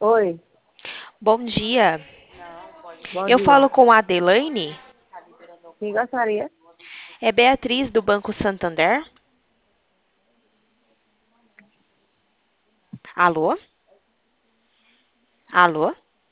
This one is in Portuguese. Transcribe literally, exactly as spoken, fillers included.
Oi, Bom dia. bom Eu dia. falo com a Adelaine. Quem gostaria? É Beatriz do Banco Santander. Alô? Alô?